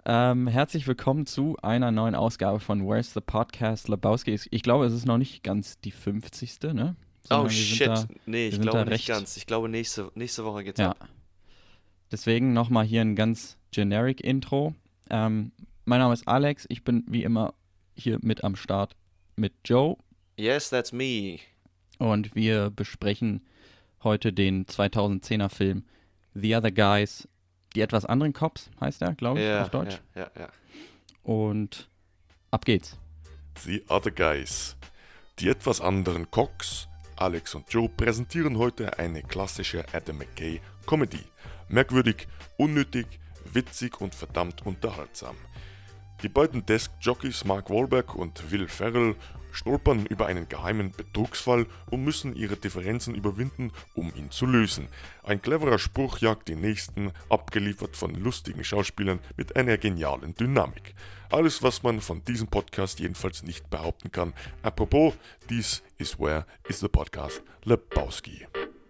Herzlich willkommen zu einer neuen Ausgabe von Where's the Podcast Lebowski. Ich glaube, es ist noch nicht ganz die 50. Ne? Oh shit, nee, ich glaube nicht ganz. Ich glaube, nächste Woche geht's ab. Deswegen nochmal hier ein ganz generic Intro. Mein Name ist Alex, ich bin wie immer hier mit am Start mit Joe. Yes, that's me. Und wir besprechen heute den 2010er Film The Other Guys, die etwas anderen Cops, heißt er, glaube ich, auf Deutsch. Ja. Und ab geht's. The Other Guys. Die etwas anderen Cops, Alex und Joe, präsentieren heute eine klassische Adam McKay Comedy. Merkwürdig, unnötig, witzig und verdammt unterhaltsam. Die beiden Desk-Jockeys Mark Wahlberg und Will Ferrell stolpern über einen geheimen Betrugsfall und müssen ihre Differenzen überwinden, um ihn zu lösen. Ein cleverer Spruch jagt den nächsten, abgeliefert von lustigen Schauspielern mit einer genialen Dynamik. Alles, was man von diesem Podcast jedenfalls nicht behaupten kann. Apropos, dies ist Where is the Podcast Lebowski.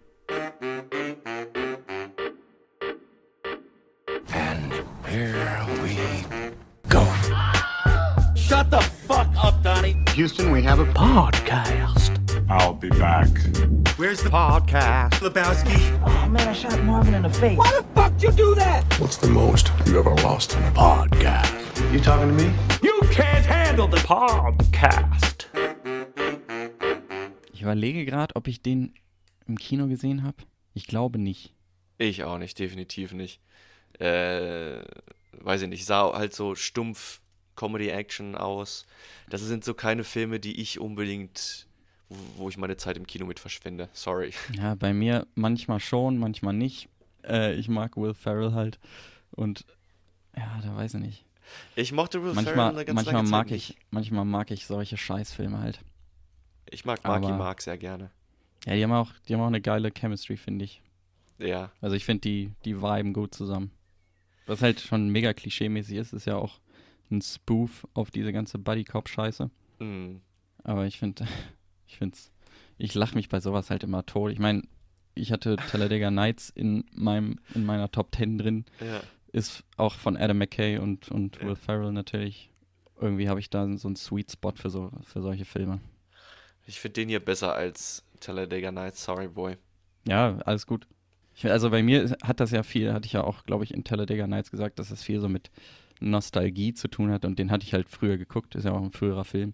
And here we go. Shut the fuck up, Donnie. Houston, we have a podcast. I'll be back. Where's the podcast? Lebowski. Oh man, I shot Marvin in the face. Why the fuck you do that? What's the most you ever lost in a podcast? You talking to me? You can't handle the podcast. Ich überlege gerade, ob ich den im Kino gesehen habe. Ich glaube nicht. Ich auch nicht, definitiv nicht. Weiß ich nicht, sah halt so stumpf Comedy-Action aus. Das sind so keine Filme, die ich unbedingt, wo ich meine Zeit im Kino mit verschwende. Sorry. Ja, bei mir manchmal schon, manchmal nicht. Ich mag Will Ferrell halt. Und ja, da weiß ich nicht. Ich mochte Will Ferrell eine ganz lange Zeit nicht. Manchmal mag ich solche Scheißfilme halt. Ich mag Marky Mark sehr gerne. Ja, die haben auch eine geile Chemistry, finde ich. Ja. Also ich finde, die viben gut zusammen. Was halt schon mega klischee-mäßig ist ja auch ein Spoof auf diese ganze Buddy-Cop-Scheiße. Mhm. Aber ich lache mich bei sowas halt immer tot. Ich meine, ich hatte Talladega Nights in meiner Top 10 drin. Ja. Ist auch von Adam McKay und Will Ferrell natürlich. Irgendwie habe ich da so einen Sweet Spot für solche Filme. Ich finde den hier besser als Talladega Nights, sorry boy. Ja, alles gut. Also bei mir hat das ja viel, hatte ich ja auch, glaube ich, in Talladega Nights gesagt, dass das viel so mit Nostalgie zu tun hat und den hatte ich halt früher geguckt, ist ja auch ein früherer Film.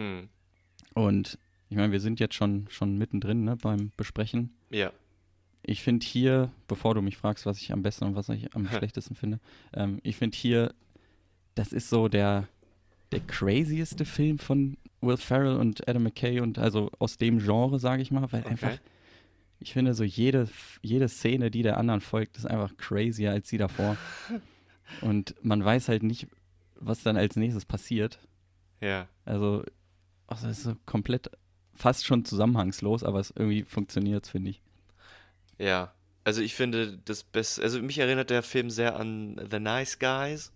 Und ich meine, wir sind jetzt schon mittendrin, ne, beim Besprechen. Ja. Ich finde hier, bevor du mich fragst, was ich am besten und was ich am schlechtesten finde, ich finde hier, das ist so der crazieste Film von Will Ferrell und Adam McKay und also aus dem Genre, sage ich mal, weil einfach, ich finde so jede Szene, die der anderen folgt, ist einfach crazier als die davor. Und man weiß halt nicht, was dann als nächstes passiert. Ja. Also es ist so komplett, fast schon zusammenhangslos, aber es irgendwie funktioniert, finde ich. Ja, also ich finde das Beste, also mich erinnert der Film sehr an The Nice Guys,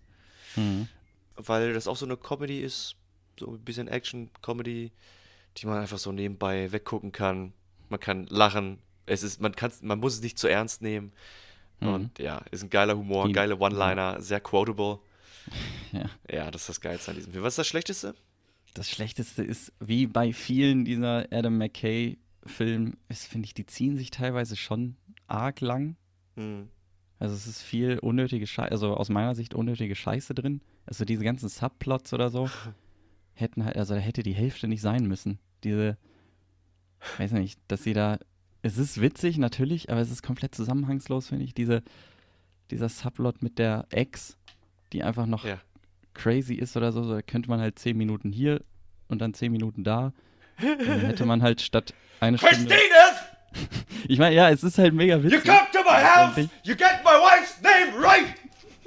weil das auch so eine Comedy ist, so ein bisschen Action-Comedy, die man einfach so nebenbei weggucken kann. Man kann lachen, man muss es nicht zu ernst nehmen. Und ja, ist ein geiler Humor, geile One-Liner, sehr quotable. Ja, das ist das Geilste an diesem Film. Was ist das Schlechteste? Das Schlechteste ist, wie bei vielen dieser Adam McKay-Filmen, finde ich, die ziehen sich teilweise schon arg lang. Also es ist viel unnötige Scheiße, also aus meiner Sicht unnötige Scheiße drin. Also diese ganzen Subplots oder so hätten halt, also da hätte die Hälfte nicht sein müssen. Weiß nicht, dass sie da, es ist witzig natürlich, aber es ist komplett zusammenhangslos, finde ich. Dieser Subplot mit der Ex, die einfach noch crazy ist oder so, da könnte man halt 10 Minuten hier und dann 10 Minuten da. Und dann hätte man halt statt eine Stunde... Christine! Ich meine, ja, es ist halt mega witzig. You come to my house, you get my wife's name right!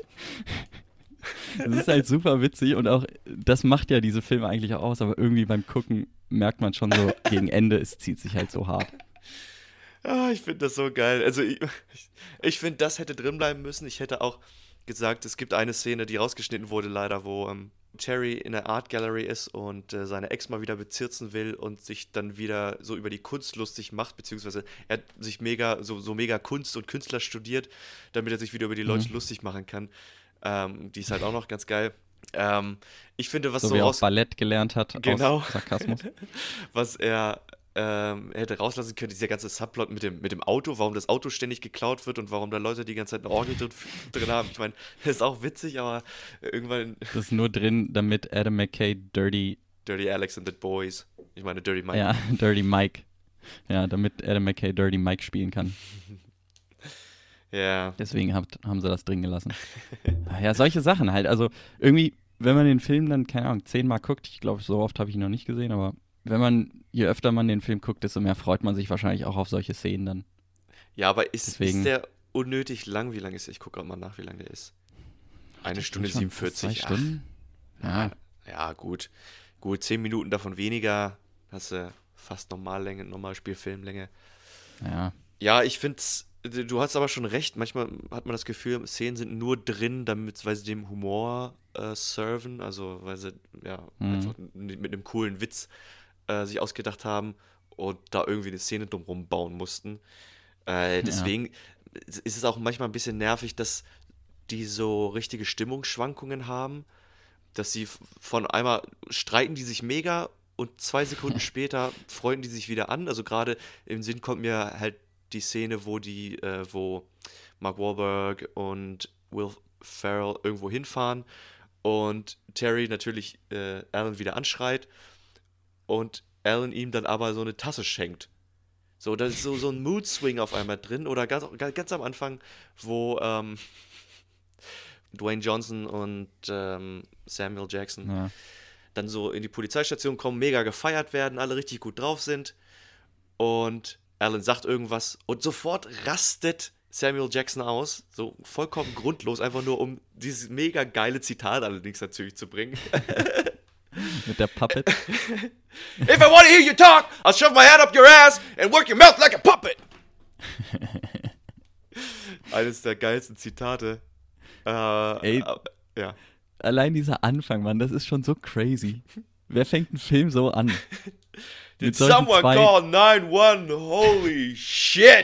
Es ist halt super witzig und auch, das macht ja diese Filme eigentlich auch aus, aber irgendwie beim Gucken merkt man schon so, gegen Ende, es zieht sich halt so hart. Ich finde das so geil. Also ich finde, das hätte drin bleiben müssen. Ich hätte auch gesagt, es gibt eine Szene, die rausgeschnitten wurde leider, wo Terry in der Art Gallery ist und seine Ex mal wieder bezirzen will und sich dann wieder so über die Kunst lustig macht, beziehungsweise er hat sich mega Kunst und Künstler studiert, damit er sich wieder über die Leute lustig machen kann. Die ist halt auch noch ganz geil. Ich finde, was so wie er auch Ballett gelernt hat aus Sarkasmus. Was er hätte rauslassen können, dieser ganze Subplot mit dem Auto, warum das Auto ständig geklaut wird und warum da Leute die ganze Zeit eine Orgel drin haben. Ich meine, das ist auch witzig, aber irgendwann... Das ist nur drin, damit Adam McKay Dirty Alex and the Boys. Ich meine, Dirty Mike. Ja, Dirty Mike. Ja, damit Adam McKay Dirty Mike spielen kann. Ja. Deswegen haben sie das drin gelassen. Ja, solche Sachen halt. Also irgendwie, wenn man den Film dann, keine Ahnung, 10-mal guckt, ich glaube, so oft habe ich ihn noch nicht gesehen, aber je öfter man den Film guckt, desto mehr freut man sich wahrscheinlich auch auf solche Szenen dann. Ja, aber ist der unnötig lang? Wie lang ist der? Ich gucke gerade mal nach, wie lang der ist. 1 Stunde 47. 2 Stunden? Ja. Ja, gut. Gut, 10 Minuten davon weniger. Hast du fast Normallänge, Normalspielfilmlänge. Ja. Ja, ich finde du hast aber schon recht. Manchmal hat man das Gefühl, Szenen sind nur drin, weil sie dem Humor serven. Also, weil sie einfach mit einem coolen Witz sich ausgedacht haben und da irgendwie eine Szene drumherum bauen mussten. Deswegen ist es auch manchmal ein bisschen nervig, dass die so richtige Stimmungsschwankungen haben, dass sie von einmal streiten die sich mega und 2 Sekunden später freunden die sich wieder an. Also gerade im Sinn kommt mir halt die Szene, wo Mark Wahlberg und Will Ferrell irgendwo hinfahren und Terry natürlich Alan wieder anschreit und Alan ihm dann aber so eine Tasse schenkt. So, da ist so ein Mood-Swing auf einmal drin. Oder ganz am Anfang, wo Dwayne Johnson und Samuel Jackson dann so in die Polizeistation kommen, mega gefeiert werden, alle richtig gut drauf sind. Und Alan sagt irgendwas und sofort rastet Samuel Jackson aus. So vollkommen grundlos, einfach nur um dieses mega geile Zitat allerdings natürlich zu bringen. Mit der Puppet. If I want to hear you talk, I'll shove my hand up your ass and work your mouth like a puppet. Eines der geilsten Zitate. Ey, ja. Allein dieser Anfang, Mann, das ist schon so crazy. Wer fängt einen Film so an? Did someone call 911? Holy shit!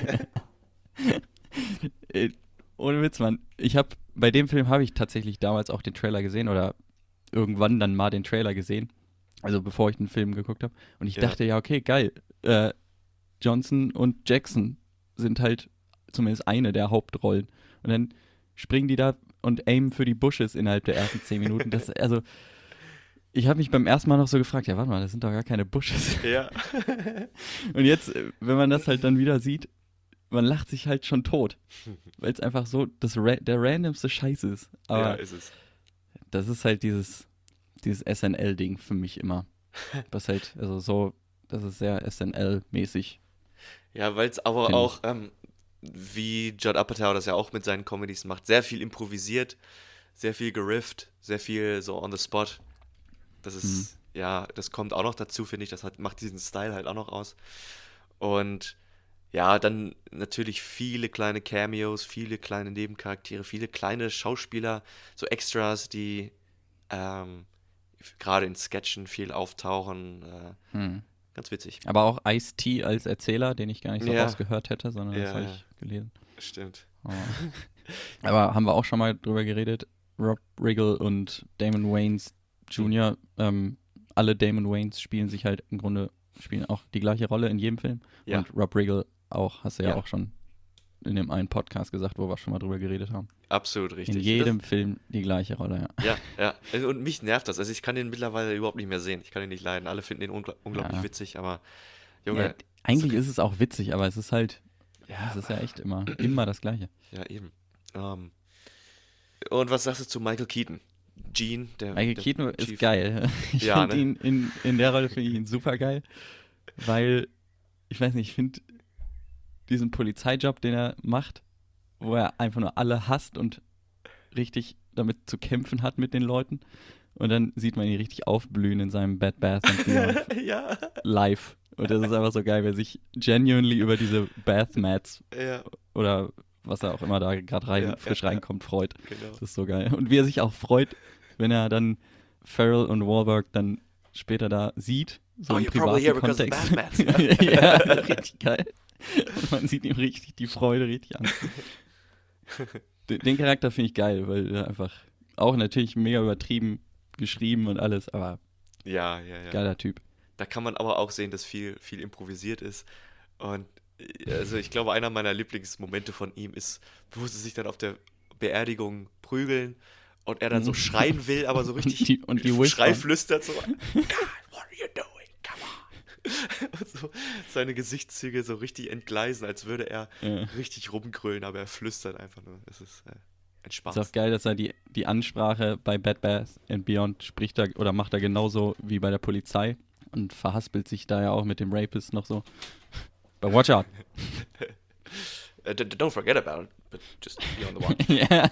Ohne Witz, Mann. Bei dem Film habe ich tatsächlich damals auch den Trailer gesehen oder irgendwann dann mal den Trailer gesehen. Also bevor ich den Film geguckt habe. Und ich dachte, ja, okay, geil. Johnson und Jackson sind halt zumindest eine der Hauptrollen. Und dann springen die da und aimen für die Bushes innerhalb der ersten 10 Minuten. Ich habe mich beim ersten Mal noch so gefragt, ja, warte mal, das sind doch gar keine Bushes. Ja. Und jetzt, wenn man das halt dann wieder sieht, man lacht sich halt schon tot. Weil es einfach so der randomste Scheiß ist. Aber ja, ist es. Das ist halt dieses SNL-Ding für mich immer. Was halt, also so, das ist sehr SNL-mäßig. Ja, weil es aber auch, wie Judd Apatow das ja auch mit seinen Comedies macht, sehr viel improvisiert, sehr viel gerifft, sehr viel so on the spot. Das ist, das kommt auch noch dazu, finde ich. Das macht diesen Style halt auch noch aus. Und ja, dann natürlich viele kleine Cameos, viele kleine Nebencharaktere, viele kleine Schauspieler, so Extras, die gerade in Sketchen viel auftauchen. Ganz witzig. Aber auch Ice-T als Erzähler, den ich gar nicht so rausgehört hätte, sondern das habe ich gelesen. Stimmt. Oh. Aber haben wir auch schon mal drüber geredet, Rob Riggle und Damon Wayans Jr., alle Damon Wayans spielen auch die gleiche Rolle in jedem Film. Ja. Und Rob Riggle auch, hast du ja auch schon in dem einen Podcast gesagt, wo wir schon mal drüber geredet haben. Absolut richtig. In jedem Film die gleiche Rolle, ja. Ja. Und mich nervt das. Also ich kann den mittlerweile überhaupt nicht mehr sehen. Ich kann ihn nicht leiden. Alle finden ihn unglaublich witzig, aber Junge. Ja, eigentlich ist es auch witzig, aber es ist halt, es ist ja echt immer das Gleiche. Ja, eben. Und was sagst du zu Michael Keaton? Gene, Michael Keaton Chief. Ist geil. Ich finde ihn in der Rolle finde ich ihn super geil, weil, ich weiß nicht, ich finde diesen Polizeijob, den er macht, wo er einfach nur alle hasst und richtig damit zu kämpfen hat mit den Leuten. Und dann sieht man ihn richtig aufblühen in seinem Bed Bath & Beyond live. Und das ist einfach so geil, wer sich genuinely über diese Bath Mats oder was er auch immer da gerade frisch reinkommt, freut. Genau. Das ist so geil. Und wie er sich auch freut, wenn er dann Ferrell und Wahlberg dann später da sieht, so im privaten Kontext. Ja, richtig geil. Und man sieht ihm richtig die Freude richtig an. Den Charakter finde ich geil, weil er einfach auch natürlich mega übertrieben geschrieben und alles, aber Ja. geiler Typ. Da kann man aber auch sehen, dass viel improvisiert ist. Und also ich glaube, einer meiner Lieblingsmomente von ihm ist, wo sie sich dann auf der Beerdigung prügeln und er dann so schreien will, aber so richtig und die Schrei flüstert so, God, what are you doing? Come on. Und so seine Gesichtszüge so richtig entgleisen, als würde er richtig rumgrölen, aber er flüstert einfach nur. Das ist ein Spaß. Ist auch geil, dass er die Ansprache bei Bad Bath and Beyond spricht er oder macht er genauso wie bei der Polizei und verhaspelt sich da ja auch mit dem Rapist noch so. But watch out. Don't forget about it, but just be on the watch. Ja.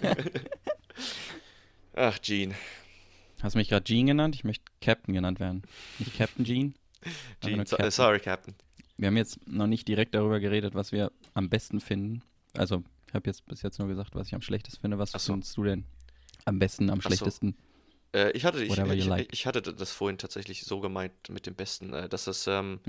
Ach, Gene. Hast du mich gerade Gene genannt? Ich möchte Captain genannt werden. Nicht Captain Gene? Gene, sorry, Captain. Wir haben jetzt noch nicht direkt darüber geredet, was wir am besten finden. Also, ich habe jetzt bis jetzt nur gesagt, was ich am schlechtesten finde. Was findest du denn am besten, am schlechtesten? Ich hatte like. das vorhin tatsächlich so gemeint mit dem Besten, dass das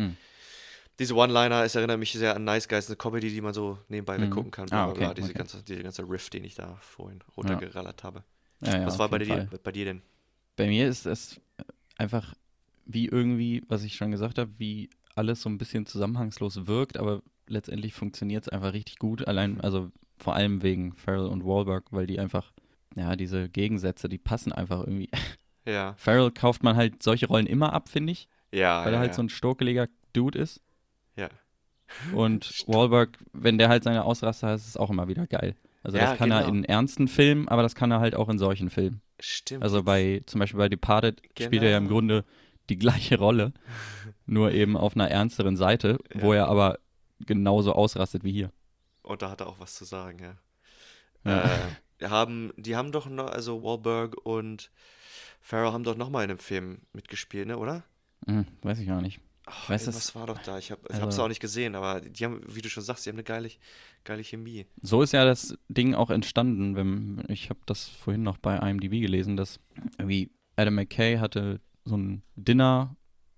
diese One-Liner, es erinnert mich sehr an Nice Guys, eine Comedy, die man so nebenbei weggucken kann. Okay. Diese ganze Riff, den ich da vorhin runtergerallert habe. Ja, was war bei dir denn? Bei mir ist es einfach wie irgendwie, was ich schon gesagt habe, wie alles so ein bisschen zusammenhangslos wirkt, aber letztendlich funktioniert es einfach richtig gut. Allein, also vor allem wegen Farrell und Wahlberg, weil die einfach, ja, diese Gegensätze, die passen einfach irgendwie. Ja. Farrell kauft man halt solche Rollen immer ab, finde ich. Ja. Weil er halt so ein stokeliger Dude ist. Ja. Und Wahlberg, wenn der halt seine Ausraster hat, ist es auch immer wieder geil. Also das kann er in ernsten Filmen, aber das kann er halt auch in solchen Filmen. Stimmt. Also zum Beispiel bei Departed spielt er ja im Grunde die gleiche Rolle, nur eben auf einer ernsteren Seite, wo er aber genauso ausrastet wie hier. Und da hat er auch was zu sagen, Ja. Die haben doch noch, also Wahlberg und Farrell haben doch noch mal in einem Film mitgespielt, ne, oder? Weiß ich gar nicht. Was war doch da? Ich hab's auch nicht gesehen, aber die haben, wie du schon sagst, die haben eine geile Chemie. So ist ja das Ding auch entstanden. Ich habe das vorhin noch bei IMDb gelesen, dass irgendwie Adam McKay hatte so ein Dinner,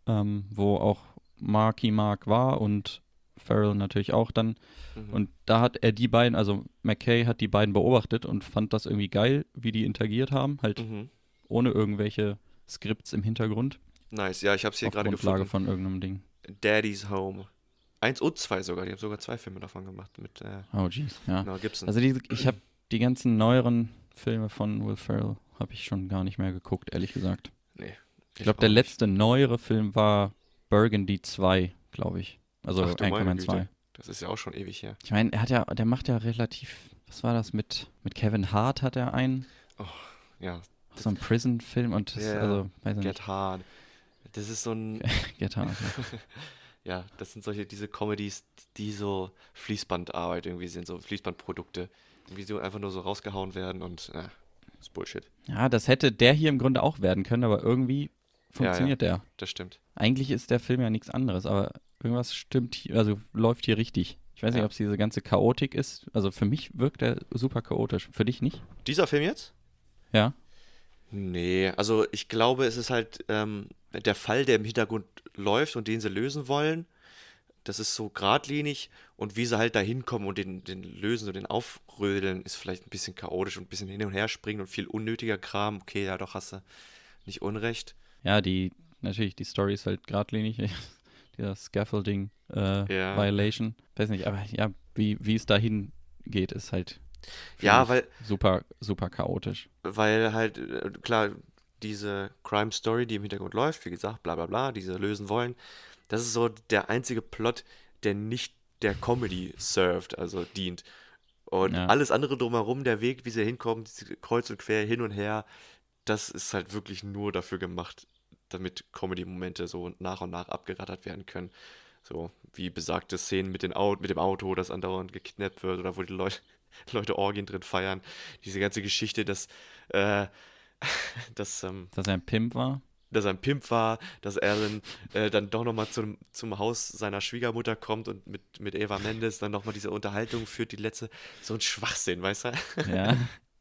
wo auch Marky Mark war und Farrell natürlich auch dann. Und da hat er die beiden, also McKay hat die beiden beobachtet und fand das irgendwie geil, wie die interagiert haben, halt ohne irgendwelche Skripts im Hintergrund. Nice, ja, ich hab's hier gerade gefunden. Grundlage von irgendeinem Ding. Daddy's Home. 1 und 2 sogar, die haben sogar 2 Filme davon gemacht. Mit, oh jeez, ja. Mel Gibson. Also ich habe die ganzen neueren Filme von Will Ferrell habe ich schon gar nicht mehr geguckt, ehrlich gesagt. Nee. Ich glaube, der letzte neuere Film war Burgundy 2, glaube ich. Also Anchorman 2. Das ist ja auch schon ewig her. Ich meine, der macht ja relativ, was war das mit Kevin Hart hat er einen? Oh, ja. So ein Prison-Film und das, also, weiß ich nicht. Get Hard. Das ist so ein... Get Hard, ja. Ja, das sind diese Comedies, die so Fließbandarbeit irgendwie sind, so Fließbandprodukte, irgendwie so einfach nur so rausgehauen werden und das ist Bullshit. Ja, das hätte der hier im Grunde auch werden können, aber irgendwie funktioniert der. Das stimmt. Eigentlich ist der Film ja nichts anderes, aber irgendwas stimmt hier, also läuft hier richtig. Ich weiß nicht, ob es diese ganze Chaotik ist. Also für mich wirkt der super chaotisch. Für dich nicht? Dieser Film jetzt? Ja. Nee, also ich glaube, es ist halt der Fall, der im Hintergrund läuft und den sie lösen wollen. Das ist so geradlinig und wie sie halt da hinkommen und den lösen und den aufrödeln, ist vielleicht ein bisschen chaotisch und ein bisschen hin und her springen und viel unnötiger Kram. Okay, ja doch, hast du nicht Unrecht. Ja, natürlich, die Story ist halt geradlinig. Dieser Scaffolding Violation. Weiß nicht, aber ja, wie es dahin geht, ist halt weil super, super chaotisch. Weil halt, klar, diese Crime Story, die im Hintergrund läuft, wie gesagt, bla bla bla, die sie lösen wollen, das ist so der einzige Plot, der nicht der Comedy served, also dient. Und alles andere drumherum, der Weg, wie sie hinkommen, kreuz und quer, hin und her, das ist halt wirklich nur dafür gemacht, damit Comedy-Momente so nach und nach abgerattert werden können. So wie besagte Szenen mit dem Auto, das andauernd gekidnappt wird oder wo die Leute Orgien drin feiern. Diese ganze Geschichte, dass er ein Pimp war? Dass er ein Pimp war, dass er dann doch nochmal zum Haus seiner Schwiegermutter kommt und mit Eva Mendes dann nochmal diese Unterhaltung führt, die letzte, so ein Schwachsinn, weißt du? Ja.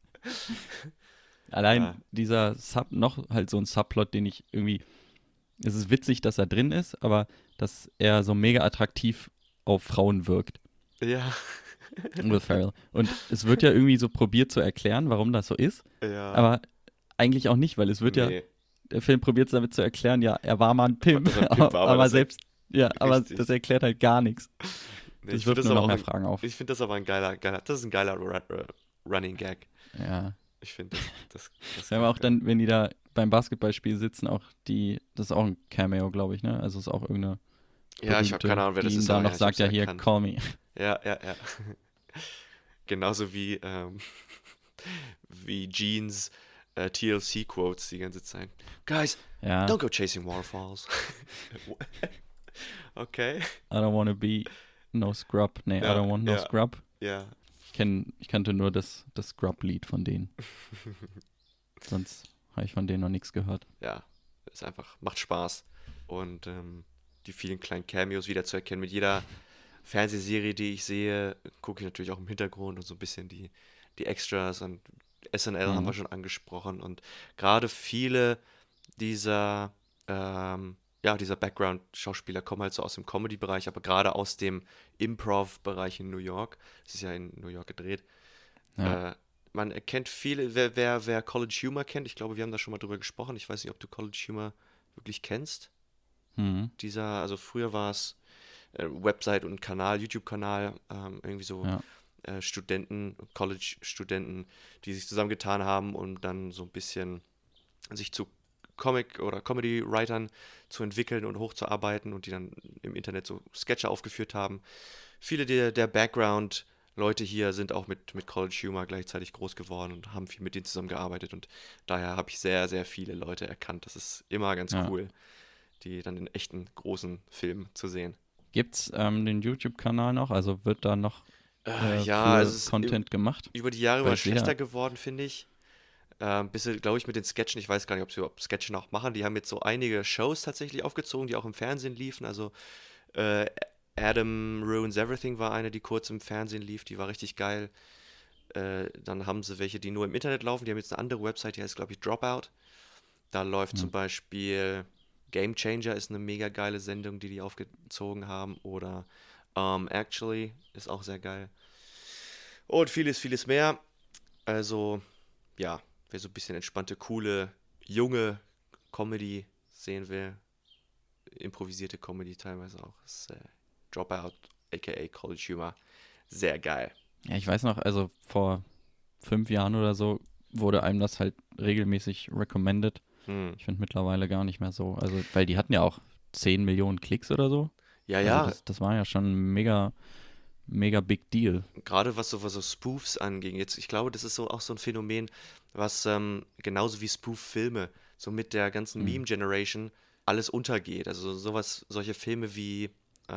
Allein dieser noch halt so ein Subplot, den ich irgendwie, es ist witzig, dass er drin ist, aber dass er so mega attraktiv auf Frauen wirkt. Ja. Will Ferrell. Und es wird ja irgendwie so probiert zu erklären, warum das so ist. Ja. Aber eigentlich auch nicht, weil es wird Nee. der Film probiert es damit zu erklären, ja, er war mal ein Pimp. Das war ein Pimp, aber das selbst, aber richtig. das erklärt halt gar nichts. Nee, Das ich wirft find nur aber noch auch mehr ein- Fragen auf. Ich finde das aber ein geiler, das ist ein geiler Running Gag. Ja. Ich finde das Wir haben auch dann, wenn die da beim Basketballspiel sitzen, das ist auch ein Cameo, glaube ich, ne? Also ist auch irgendeine Ja, ich habe berühmte, keine Ahnung, wer das die ihm ist. da aber noch ja, ich sagt, ja hab's hier, erkannt. call me. Ja. Genauso wie Jeans TLC-Quotes die ganze Zeit. Guys, Ja, don't go chasing waterfalls. Okay. I don't wanna be no scrub. Nee, Ja, I don't want no ja. scrub. Ja. Ich kannte nur das Scrub-Lied von denen. Sonst habe ich von denen noch nichts gehört. Ja. Ist einfach, macht Spaß. Und die vielen kleinen Cameos wiederzuerkennen. Mit jeder Fernsehserie, die ich sehe, gucke ich natürlich auch im Hintergrund und so ein bisschen die Extras und SNL haben wir schon angesprochen. Und gerade viele dieser Background-Schauspieler kommen halt so aus dem Comedy-Bereich, aber gerade aus dem Improv-Bereich in New York. Es ist ja in New York gedreht. Ja. Man erkennt viele, wer College Humor kennt, ich glaube, wir haben da schon mal drüber gesprochen. Ich weiß nicht, ob du College Humor wirklich kennst. Mhm. Also früher war es Website und ein Kanal, YouTube-Kanal, irgendwie so Ja. College-Studenten, die sich zusammengetan haben, um dann so ein bisschen sich zu Comic- oder Comedy-Writern zu entwickeln und hochzuarbeiten und die dann im Internet so Sketche aufgeführt haben. Viele der Background-Leute hier sind auch mit College Humor gleichzeitig groß geworden und haben viel mit denen zusammengearbeitet und daher habe ich sehr, sehr viele Leute erkannt. Das ist immer ganz Ja. cool, die dann in echten großen Filmen zu sehen. Gibt's den YouTube-Kanal noch? Also wird da noch Ja, für also es ist Content gemacht? über die Jahre Weil immer ich sehe schlechter ja- geworden, finde ich. Bisschen, glaube ich, mit den Sketchen, ich weiß gar nicht, ob sie überhaupt Sketche noch machen. Die haben jetzt so einige Shows tatsächlich aufgezogen, die auch im Fernsehen liefen. Also Adam Ruins Everything war eine, die kurz im Fernsehen lief, die war richtig geil. Dann haben sie welche, die nur im Internet laufen. Die haben jetzt eine andere Website, die heißt, glaube ich, Dropout. Da läuft zum Beispiel Game Changer, ist eine mega geile Sendung, die aufgezogen haben. Oder Actually ist auch sehr geil. Und vieles, vieles mehr. Also, ja, wer so ein bisschen entspannte, coole, junge Comedy sehen will, improvisierte Comedy teilweise auch, ist Dropout, aka College Humor, sehr geil. Ja, ich weiß noch, also vor 5 Jahren oder so wurde einem das halt regelmäßig recommended. Ich finde mittlerweile gar nicht mehr so. Also, weil die hatten ja auch 10 Millionen Klicks oder so. Ja, Also ja, das war ja schon ein mega big deal. gerade was so Spoofs anging. Jetzt, ich glaube, das ist so auch so ein Phänomen, was genauso wie Spoof-Filme, so mit der ganzen Meme-Generation alles untergeht. Also solche Filme wie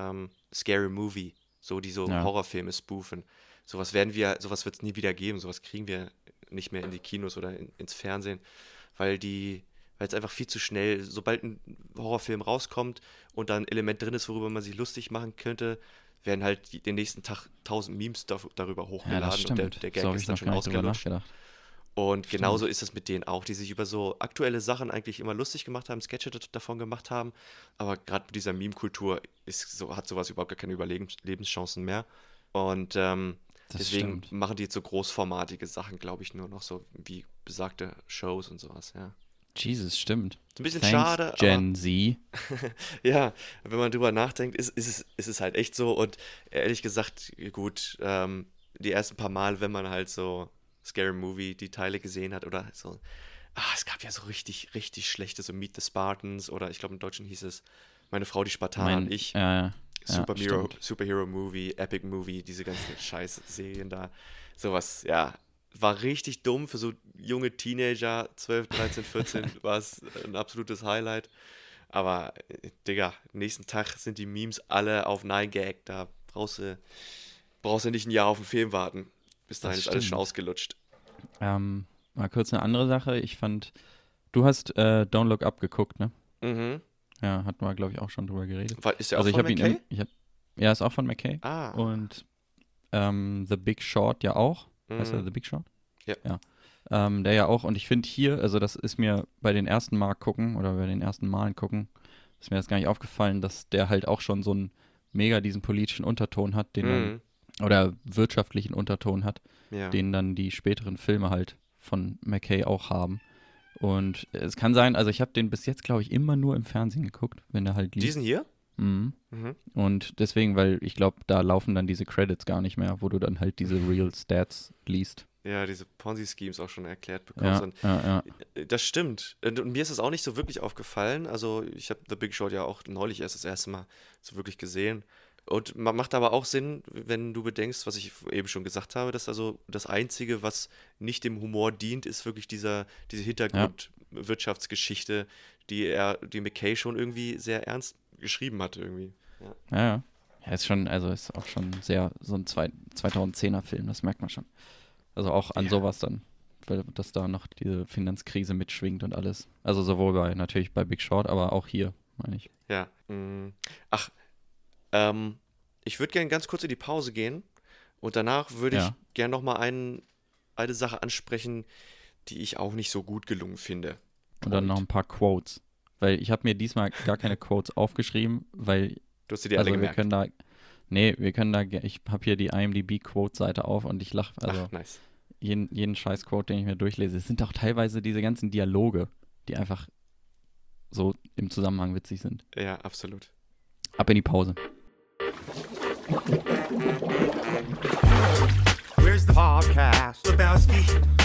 Scary Movie, so die so Ja. Horrorfilme spoofen. Sowas wird es nie wieder geben, sowas kriegen wir nicht mehr in die Kinos oder ins Fernsehen, weil es einfach viel zu schnell, sobald ein Horrorfilm rauskommt und da ein Element drin ist, worüber man sich lustig machen könnte, werden halt den nächsten Tag 1000 Memes darüber Ja, hochgeladen das stimmt. und der so Gag habe ist ich dann noch schon gar nicht drüber ausgelutscht. nachgedacht. Und genauso ist es mit denen auch, die sich über so aktuelle Sachen eigentlich immer lustig gemacht haben, Sketche davon gemacht haben. Aber gerade mit dieser Meme-Kultur hat sowas überhaupt gar keine Überlebenschancen mehr. Und deswegen stimmt. machen die jetzt so großformatige Sachen, glaube ich, nur noch so wie besagte Shows und sowas, ja. Jesus, stimmt. Ist ein bisschen Thanks, schade, Gen Z. ja, wenn man drüber nachdenkt, ist es halt echt so. Und ehrlich gesagt, gut, die ersten paar Mal, wenn man halt so Scary Movie die Teile gesehen hat oder so, es gab ja so richtig, richtig schlechte, so Meet the Spartans oder ich glaube im Deutschen hieß es Meine Frau, die Spartaner und ich. Stimmt. Superhero Movie, Epic Movie, diese ganzen Scheiß-Serien da. Sowas, ja, war richtig dumm für so junge Teenager, 12, 13, 14, war es ein absolutes Highlight. Aber, Digga, nächsten Tag sind die Memes alle auf 9gag, da brauchst du nicht ein Jahr auf den Film warten. Bis dahin Das ist alles schon stimmt. ausgelutscht. Mal kurz eine andere Sache. Ich fand, du hast Don't Look Up geguckt, ne? Mhm. Ja, hatten wir, glaube ich, auch schon drüber geredet. Ist der Also auch von ich habe McKay? ja, ist auch von McKay. Ah. Und The Big Short ja auch. Heißt er Mhm. The Big Short? Ja. Der ja auch. Und ich finde hier, also das ist mir bei den ersten Mal gucken oder bei den ersten Malen gucken, ist mir das gar nicht aufgefallen, dass der halt auch schon so einen mega diesen politischen Unterton hat, den man oder wirtschaftlichen Unterton hat, Ja. den dann die späteren Filme halt von McKay auch haben. Und es kann sein, also ich habe den bis jetzt, glaube ich, immer nur im Fernsehen geguckt, wenn er halt lief. Diesen hier? Mhm. Mhm. Und deswegen, weil ich glaube, da laufen dann diese Credits gar nicht mehr, wo du dann halt diese Real Stats liest. Ja, diese Ponzi-Schemes auch schon erklärt bekommst. Ja. Das stimmt. Und mir ist es auch nicht so wirklich aufgefallen. Also ich habe The Big Short ja auch neulich erst das erste Mal so wirklich gesehen. Und macht aber auch Sinn, wenn du bedenkst, was ich eben schon gesagt habe, dass also das Einzige, was nicht dem Humor dient, ist wirklich diese Hintergrundwirtschaftsgeschichte, die McKay schon irgendwie sehr ernst geschrieben hat irgendwie. Ja, ist auch schon sehr so ein 2010er Film, das merkt man schon. Also auch an sowas dann, weil dass da noch diese Finanzkrise mitschwingt und alles. Also sowohl natürlich bei Big Short, aber auch hier, meine ich. Ja. Ich würde gerne ganz kurz in die Pause gehen und danach würde ich gerne nochmal eine Sache ansprechen, die ich auch nicht so gut gelungen finde. Und dann noch ein paar Quotes. Weil ich habe mir diesmal gar keine Quotes aufgeschrieben, weil Du hast dir alle gemerkt. Ich habe hier die IMDb-Quote-Seite auf und ich lache, also Ach, nice. jeden scheiß Quote, den ich mir durchlese. Es sind auch teilweise diese ganzen Dialoge, die einfach so im Zusammenhang witzig sind. Ja, absolut. Ab in die Pause. Where's the podcast? Lebowski.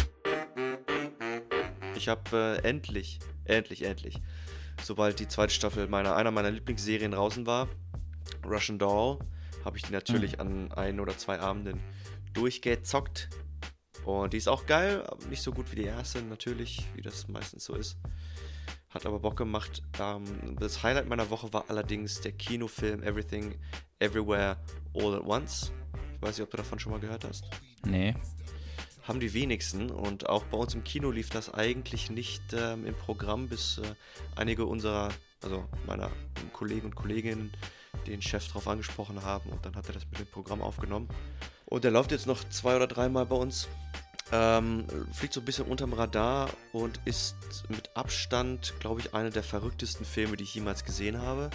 Ich habe endlich, sobald die zweite Staffel einer meiner Lieblingsserien draußen war, Russian Doll, habe ich die natürlich an 1 oder 2 Abenden durchgezockt. Und die ist auch geil, aber nicht so gut wie die erste, natürlich, wie das meistens so ist. Hat aber Bock gemacht. Das Highlight meiner Woche war allerdings der Kinofilm Everything, Everywhere, All at Once. Ich weiß nicht, ob du davon schon mal gehört hast. Nee. Haben die wenigsten. Und auch bei uns im Kino lief das eigentlich nicht im Programm, bis einige meiner Kollegen und Kolleginnen den Chef drauf angesprochen haben. Und dann hat er das mit dem Programm aufgenommen. Und der läuft jetzt noch 2 oder 3 Mal bei uns. Fliegt so ein bisschen unterm Radar und ist mit Abstand, glaube ich, einer der verrücktesten Filme, die ich jemals gesehen habe.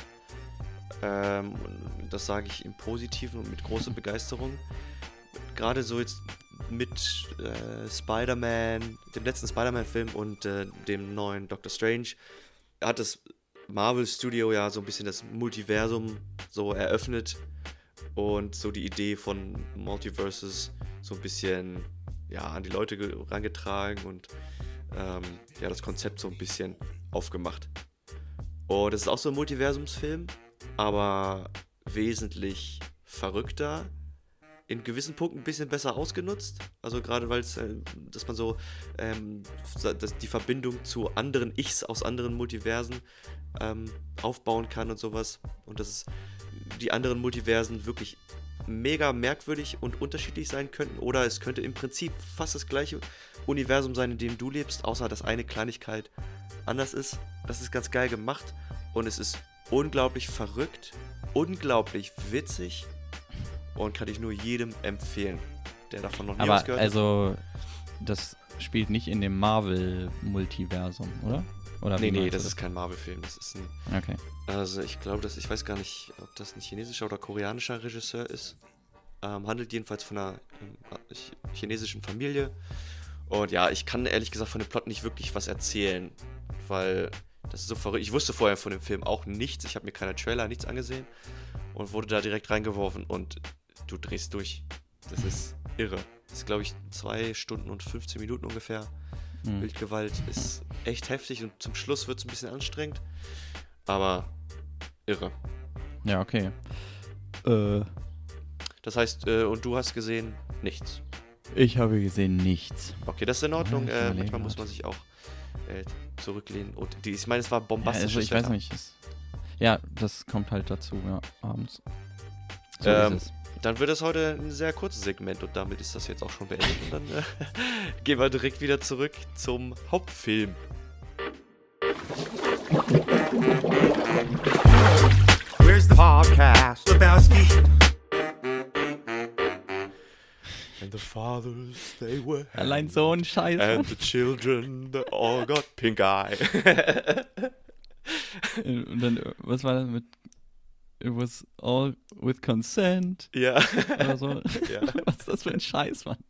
Das sage ich im Positiven und mit großer Begeisterung. Gerade so jetzt mit Spider-Man, dem letzten Spider-Man-Film und dem neuen Doctor Strange, hat das Marvel Studio ja so ein bisschen das Multiversum so eröffnet und so die Idee von Multiverses so ein bisschen an die Leute herangetragen und das Konzept so ein bisschen aufgemacht. Und das ist auch so ein Multiversumsfilm, aber wesentlich verrückter, in gewissen Punkten ein bisschen besser ausgenutzt. Also gerade weil es, dass man so die Verbindung zu anderen Ichs aus anderen Multiversen aufbauen kann und sowas. Und dass die anderen Multiversen wirklich mega merkwürdig und unterschiedlich sein könnten. Oder es könnte im Prinzip fast das gleiche Universum sein, in dem du lebst, außer dass eine Kleinigkeit anders ist. Das ist ganz geil gemacht und es ist unglaublich verrückt, unglaublich witzig und kann ich nur jedem empfehlen, der davon noch nie was gehört hat. Also, das spielt nicht in dem Marvel-Multiversum, oder? Nee, das ist kein Marvel-Film. Das ist ein. Okay. Also, ich glaube, ich weiß gar nicht, ob das ein chinesischer oder koreanischer Regisseur ist. Handelt jedenfalls von einer chinesischen Familie. Und ja, ich kann ehrlich gesagt von dem Plot nicht wirklich was erzählen, weil das ist so verrückt. Ich wusste vorher von dem Film auch nichts. Ich habe mir keine Trailer, nichts angesehen und wurde da direkt reingeworfen und du drehst durch. Das ist irre. Das ist, glaube ich, 2 Stunden und 15 Minuten ungefähr. Bildgewalt ist echt heftig und zum Schluss wird es ein bisschen anstrengend. Aber irre. Ja, okay. Das heißt, und du hast gesehen nichts. Ich habe gesehen nichts. Okay, das ist in Ordnung. Ja, manchmal muss man sich auch zurücklehnen. Und ich meine, es war bombastisches ich weiß nicht. Das kommt halt dazu, ja, abends. So ist es. Dann wird es heute ein sehr kurzes Segment und damit ist das jetzt auch schon beendet. Und dann gehen wir direkt wieder zurück zum Hauptfilm. Where's the podcast? Lebowski. And the fathers, they were happy. Allein so ein Scheiß. And the children, they all got pink eye. Und dann, was war das mit it was all with consent. Ja. Oder so. Ja. Was ist das für ein Scheiß, Mann?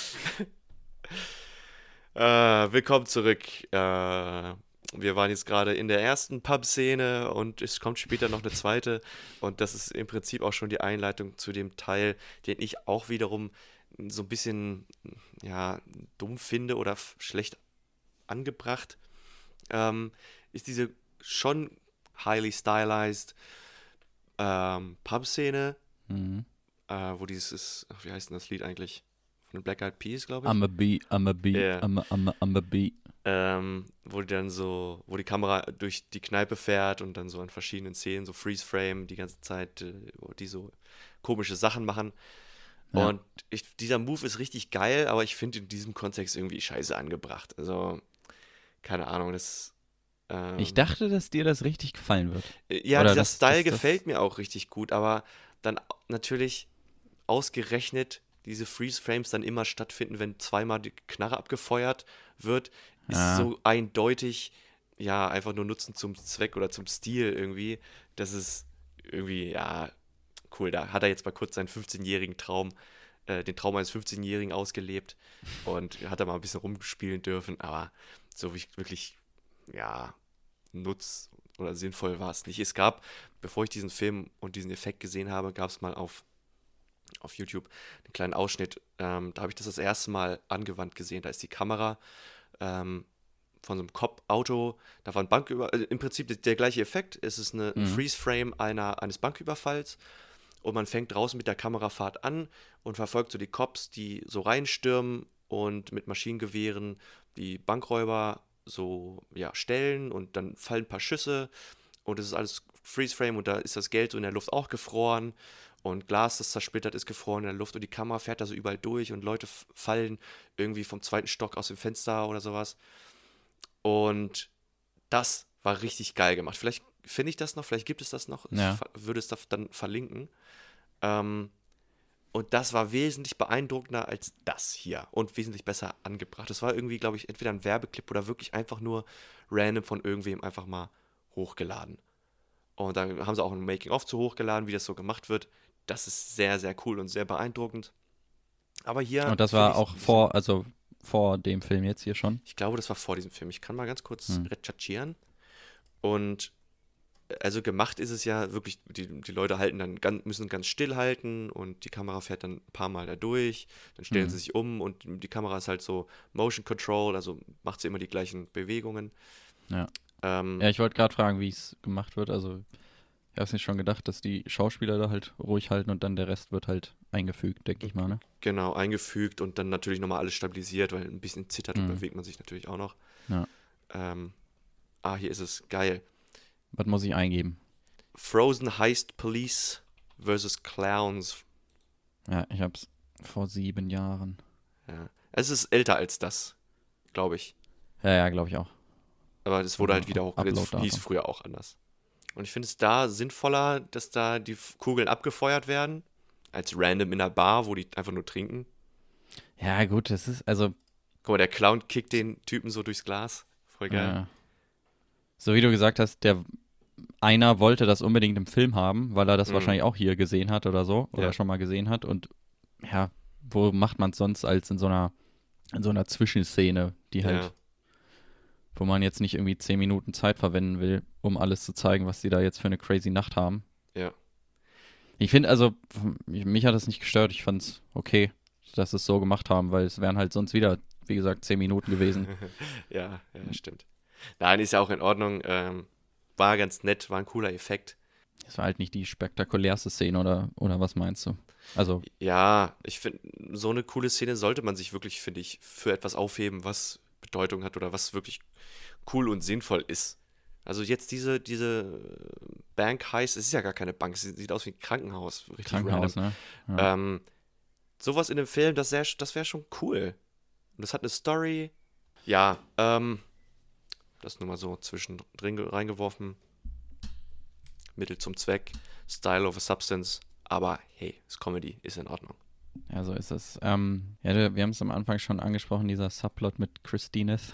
Willkommen zurück. Wir waren jetzt gerade in der ersten Pub-Szene und es kommt später noch eine zweite. Und das ist im Prinzip auch schon die Einleitung zu dem Teil, den ich auch wiederum so ein bisschen dumm finde oder schlecht angebracht. Ist diese schon highly stylized Pub-Szene, wo dieses, wie heißt denn das Lied eigentlich? Von den Black Eyed Peas, glaube ich. I'm a bee, Yeah. I'm a bee. Wo die Kamera durch die Kneipe fährt und dann so an verschiedenen Szenen, so Freeze-Frame, die ganze Zeit, wo die so komische Sachen machen. Ja. Und dieser Move ist richtig geil, aber ich finde in diesem Kontext irgendwie scheiße angebracht. Also, keine Ahnung, das... Ich dachte, dass dir das richtig gefallen wird. Ja, Oder dieser das Style gefällt mir auch richtig gut, aber dann natürlich ausgerechnet diese Freeze-Frames dann immer stattfinden, wenn zweimal die Knarre abgefeuert wird, ist so eindeutig, einfach nur Nutzen zum Zweck oder zum Stil irgendwie. Das ist irgendwie, cool. Da hat er jetzt mal kurz seinen 15-jährigen Traum, den Traum eines 15-Jährigen ausgelebt und hat da mal ein bisschen rumspielen dürfen, aber so wie wirklich, nutz oder sinnvoll war es nicht. Es gab, bevor ich diesen Film und diesen Effekt gesehen habe, gab es mal auf YouTube einen kleinen Ausschnitt. Da habe ich das erste Mal angewandt gesehen. Da ist die Kamera von so einem Cop-Auto, da war ein im Prinzip der gleiche Effekt. Es ist ein Freeze-Frame eines Banküberfalls und man fängt draußen mit der Kamerafahrt an und verfolgt so die Cops, die so reinstürmen und mit Maschinengewehren die Bankräuber so stellen und dann fallen ein paar Schüsse und es ist alles Freeze-Frame und da ist das Geld so in der Luft auch gefroren und Glas, das zersplittert, ist gefroren in der Luft und die Kamera fährt da so überall durch und Leute fallen irgendwie vom 2. Stock aus dem Fenster oder sowas. Und das war richtig geil gemacht. Vielleicht finde ich das noch, vielleicht gibt es das noch. Ja. Ich würde es dann verlinken. Und das war wesentlich beeindruckender als das hier und wesentlich besser angebracht. Das war irgendwie, glaube ich, entweder ein Werbeclip oder wirklich einfach nur random von irgendwem einfach mal hochgeladen. Und dann haben sie auch ein Making-of zu hochgeladen, wie das so gemacht wird. Das ist sehr, sehr cool und sehr beeindruckend. Aber hier... Und das war auch vor dem Film jetzt hier schon? Ich glaube, das war vor diesem Film. Ich kann mal ganz kurz recherchieren. Und also gemacht ist es ja wirklich, die Leute müssen ganz still halten und die Kamera fährt dann ein paar Mal da durch, dann stellen sie sich um und die Kamera ist halt so Motion Control, also macht sie immer die gleichen Bewegungen. Ja, ich wollte gerade fragen, wie es gemacht wird, also ich habe es nicht schon gedacht, dass die Schauspieler da halt ruhig halten und dann der Rest wird halt eingefügt, denke ich mal, ne? Genau, eingefügt und dann natürlich nochmal alles stabilisiert, weil ein bisschen zittert und bewegt man sich natürlich auch noch. Ja. Hier ist es, geil. Was muss ich eingeben? Frozen Heist Police vs. Clowns. Ja, ich hab's vor 7 Jahren. Ja. Es ist älter als das, glaube ich. Ja, glaube ich auch. Aber das wurde halt wieder hochgeladen. Das hieß Upload-Datum. früher auch anders. Und ich finde es da sinnvoller, dass da die Kugeln abgefeuert werden, als random in der Bar, wo die einfach nur trinken. Ja, gut, das ist, also... Guck mal, der Clown kickt den Typen so durchs Glas. Voll geil. So wie du gesagt hast, einer wollte das unbedingt im Film haben, weil er das wahrscheinlich auch hier gesehen hat oder so, oder schon mal gesehen hat. Und ja, wo macht man es sonst als in so einer Zwischenszene, die halt, wo man jetzt nicht irgendwie 10 Minuten Zeit verwenden will, um alles zu zeigen, was die da jetzt für eine crazy Nacht haben. Ja. Ich finde, also, mich hat das nicht gestört. Ich fand es okay, dass sie es so gemacht haben, weil es wären halt sonst wieder, wie gesagt, 10 Minuten gewesen. Ja, stimmt. Nein, ist ja auch in Ordnung. War ganz nett, war ein cooler Effekt. Das war halt nicht die spektakulärste Szene, oder was meinst du? Also. Ja, ich finde, so eine coole Szene sollte man sich wirklich, finde ich, für etwas aufheben, was Bedeutung hat oder was wirklich cool und sinnvoll ist. Also jetzt diese Bank Heist, es ist ja gar keine Bank, es sieht aus wie ein Krankenhaus. Richtig Krankenhaus, random. Ne? Ja. Sowas in dem Film, das wäre schon cool. Und das hat eine Story. Ja, das nur mal so zwischendrin reingeworfen. Mittel zum Zweck. Style over Substance. Aber hey, ist Comedy, ist in Ordnung. Ja, so ist es. Wir haben es am Anfang schon angesprochen, dieser Subplot mit Christineth.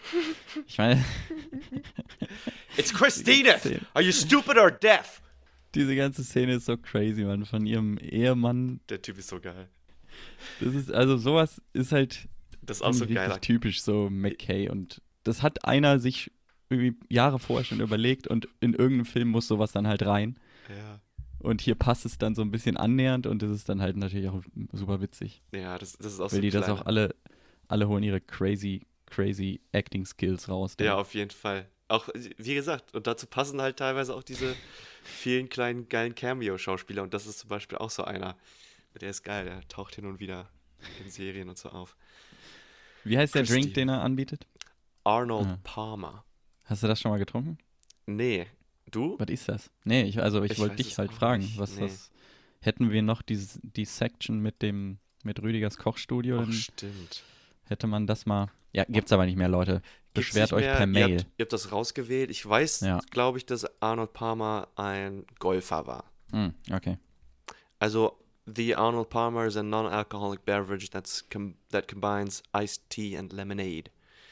Ich meine... It's Christina! Are you stupid or deaf? Diese ganze Szene ist so crazy, Mann, von ihrem Ehemann. Der Typ ist so geil. Das ist, also sowas ist halt Das ist auch so geil. Typisch so McKay. Und das hat einer sich irgendwie Jahre vorher schon überlegt und in irgendeinem Film muss sowas dann halt rein. Ja. Und hier passt es dann so ein bisschen annähernd und das ist dann halt natürlich auch super witzig. Ja, das ist auch so weil die kleiner. das auch alle holen ihre crazy Acting Skills raus. Ja, auf jeden Fall. Auch, wie gesagt, und dazu passen halt teilweise auch diese vielen kleinen geilen Cameo-Schauspieler und das ist zum Beispiel auch so einer. Der ist geil, der taucht hin und wieder in Serien und so auf. Wie heißt der Christine. Drink, den er anbietet? Arnold Palmer. Hast du das schon mal getrunken? Nee. Du? Was ist das? Nee, ich wollte weiß dich es halt auch fragen, nicht. was Nee. das. Hätten wir noch die Section mit Rüdigers Kochstudio, Ach, dann stimmt. hätte man das mal. Ja, gibt's aber nicht mehr, Leute. Gibt's Beschwert nicht euch mehr? per Mail. Ihr habt das rausgewählt. Ich weiß, Ja. glaube ich, dass Arnold Palmer ein Golfer war. Okay. Also, the Arnold Palmer is a non-alcoholic beverage that combines iced tea and lemonade.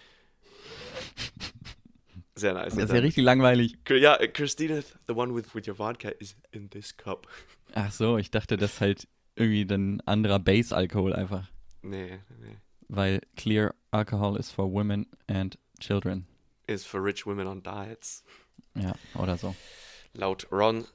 Sehr nice. Das ist ja richtig langweilig. Ja, Christina, the one with your vodka is in this cup. Ach so, ich dachte, das ist halt irgendwie dann anderer Base-Alkohol einfach. Nee. Weil clear alcohol is for women and children. Is for rich women on diets. Ja, oder so. Laut Ronald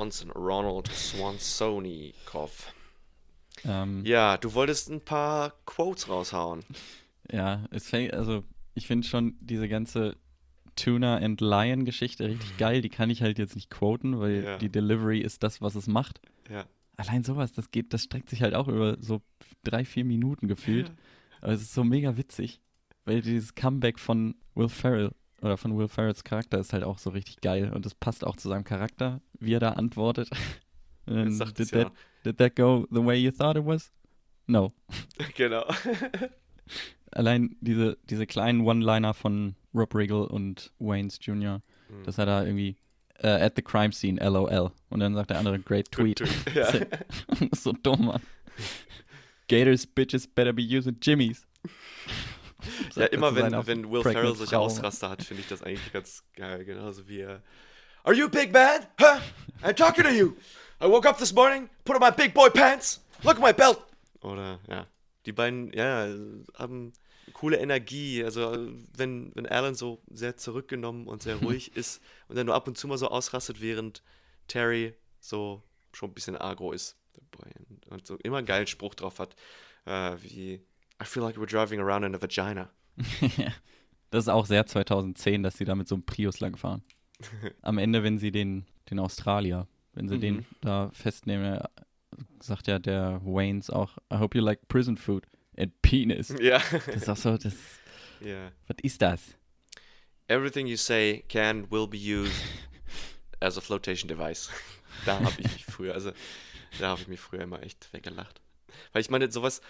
Swansonikov. Ja, Ja, du wolltest ein paar Quotes raushauen. also ich finde schon diese ganze Tuna and Lion Geschichte richtig geil. Die kann ich halt jetzt nicht quoten, weil Ja. die Delivery ist das, was es macht. Ja. Allein sowas, das streckt sich halt auch über so 3-4 Minuten gefühlt. Aber es ist so mega witzig, weil dieses Comeback von Will Ferrell oder von Will Ferrells Charakter ist halt auch so richtig geil und es passt auch zu seinem Charakter, wie er da antwortet. Das sagt es ja. Did that go the way you thought it was? No. Genau. Allein diese kleinen One-Liner von Rob Riggle und Waynes Jr., dass er da irgendwie at the crime scene, LOL. Und dann sagt der andere, great tweet. Ja. Das ist so dumm, Mann. Gators, bitches better be using Jimmys. Ja, immer Sagt er zu wenn seiner Will Ferrell pregnant solche Frau. Ausraster hat, finde ich das eigentlich ganz geil. Genauso wie er. Are you big bad? Huh? I'm talking to you. I woke up this morning, put on my big boy pants. Look at my belt. Oder, ja. Die beiden, ja, haben coole Energie. Also, wenn Alan so sehr zurückgenommen und sehr ruhig ist und dann nur ab und zu mal so ausrastet, während Terry so schon ein bisschen agro ist. Und so immer einen geilen Spruch drauf hat. Wie, I feel like we're driving around in a vagina. Das ist auch sehr 2010, dass sie da mit so einem Prius langfahren. Am Ende, wenn sie den Australier, wenn sie den da festnehmen, sagt ja der Waynes auch, I hope you like prison food and penis. Ja. Das ist auch so, Ja. was ist das? Everything you say can will be used as a flotation device. Da habe ich mich früher immer echt weggelacht. Weil ich meine, sowas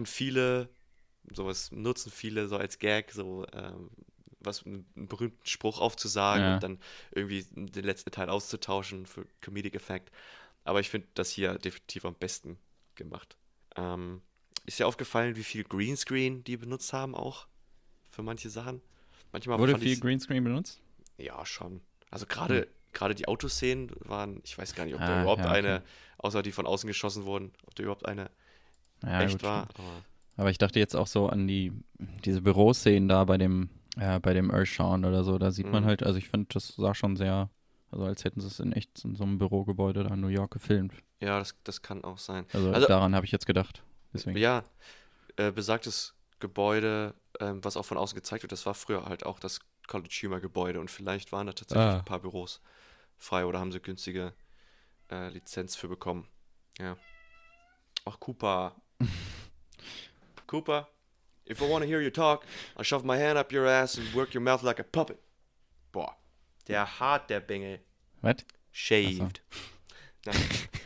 nutzen viele so als Gag, so einen berühmten Spruch aufzusagen und dann irgendwie den letzten Teil auszutauschen für Comedic Effect. Aber ich finde das hier definitiv am besten gemacht. Ist dir aufgefallen, wie viel Greenscreen die benutzt haben auch für manche Sachen? Manchmal Wurde fand viel ich's- Greenscreen benutzt? Ja, schon. Also gerade die Autoszenen waren, ich weiß gar nicht, ob da Ah, überhaupt ja, okay. eine, außer die von außen geschossen wurden, ob da überhaupt eine Ja, echt gut, war. stimmt. Aber ich dachte jetzt auch so an diese Büroszenen da bei dem Erschan oder so, da sieht man halt, also ich finde, das sah schon sehr, also als hätten sie es in so einem Bürogebäude da in New York gefilmt. Ja, das kann auch sein. Also daran habe ich jetzt gedacht. Deswegen. Ja, besagtes Gebäude, was auch von außen gezeigt wird, das war früher halt auch das College Humor Gebäude und vielleicht waren da tatsächlich ein paar Büros frei oder haben sie günstige Lizenz für bekommen. Ja. Ach, Cooper. Cooper, if I want to hear you talk, I'll shove my hand up your ass and work your mouth like a puppet. Boah, der hart, der Bengel. Was? Shaved. Nein.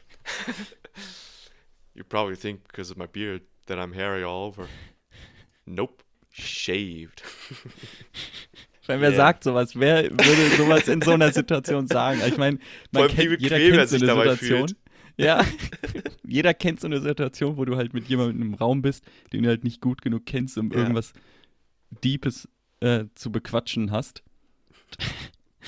You probably think because of my beard that I'm hairy all over. Nope. Shaved. Wer sagt sowas? Wer würde sowas in so einer Situation sagen? Ich meine, Vor allem, wie bequem er sich dabei fühlt. Ja, jeder kennt so eine Situation, wo du halt mit jemandem im Raum bist, den du halt nicht gut genug kennst, um irgendwas Deepes zu bequatschen hast.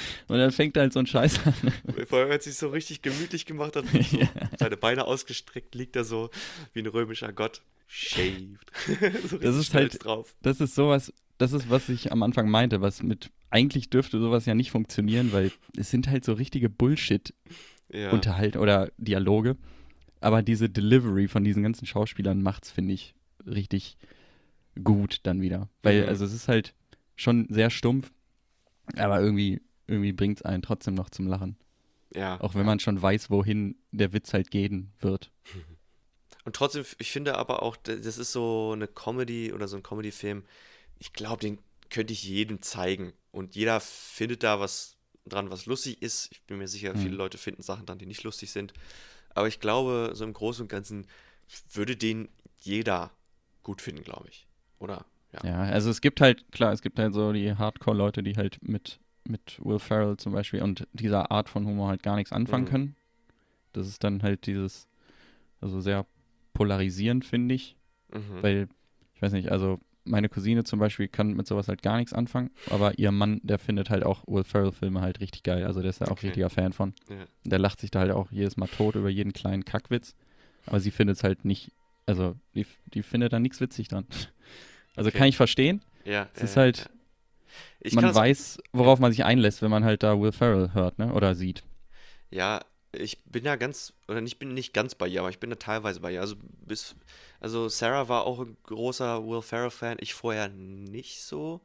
Und dann fängt halt so ein Scheiß an. Vor allem, als er sich so richtig gemütlich gemacht hat, so seine Beine ausgestreckt, liegt er so wie ein römischer Gott. Shaved. So Das ist halt drauf. Das ist sowas, das ist, was ich am Anfang meinte, was eigentlich dürfte sowas ja nicht funktionieren, weil es sind halt so richtige Bullshit-Unterhaltung oder Dialoge. Aber diese Delivery von diesen ganzen Schauspielern macht's, finde ich, richtig gut dann wieder. Weil, also es ist halt schon sehr stumpf, aber irgendwie bringt es einen trotzdem noch zum Lachen. Ja. Auch wenn man schon weiß, wohin der Witz halt gehen wird. Und trotzdem, ich finde aber auch, das ist so eine Comedy oder so ein Comedy-Film, ich glaube, den könnte ich jedem zeigen. Und jeder findet da was dran, was lustig ist. Ich bin mir sicher, viele Leute finden Sachen dran, die nicht lustig sind. Aber ich glaube, so im Großen und Ganzen würde den jeder gut finden, glaube ich. Oder? Ja, also es gibt halt so die Hardcore-Leute, die halt mit Will Ferrell zum Beispiel und dieser Art von Humor halt gar nichts anfangen können. Das ist dann halt also sehr polarisierend, finde ich. Weil, ich weiß nicht, also meine Cousine zum Beispiel kann mit sowas halt gar nichts anfangen, aber ihr Mann, der findet halt auch Will Ferrell-Filme halt richtig geil. Also der ist ja auch richtiger Fan von. Ja. Der lacht sich da halt auch jedes Mal tot über jeden kleinen Kackwitz. Aber sie findet es halt nicht, also die findet da nichts witzig dran. Also kann ich verstehen. Ja. Es ist halt, man weiß, worauf man sich einlässt, wenn man halt da Will Ferrell hört, ne? Oder sieht. Ja, ich bin nicht ganz bei ihr, aber ich bin da teilweise bei ihr. Also Sarah war auch ein großer Will Ferrell-Fan, ich vorher nicht so.